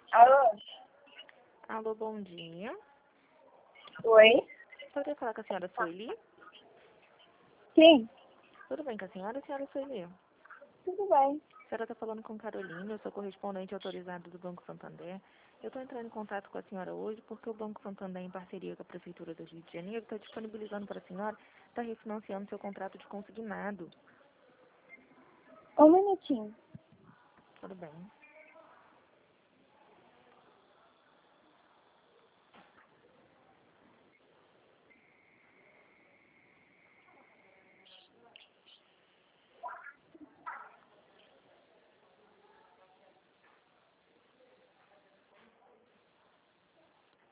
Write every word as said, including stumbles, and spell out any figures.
Alô? Alô, bom dia. Oi? Poderia falar com a senhora Sueli? Sim, Tudo bem com a senhora, senhora Sueli? tudo bem. A senhora está falando com Carolina, eu sou correspondente autorizado do Banco Santander. Eu estou entrando em contato com a senhora hoje porque o Banco Santander, em parceria com a Prefeitura do Rio de Janeiro, está disponibilizando para a senhora estar refinanciando seu contrato de consignado. Um minutinho. Tudo bem.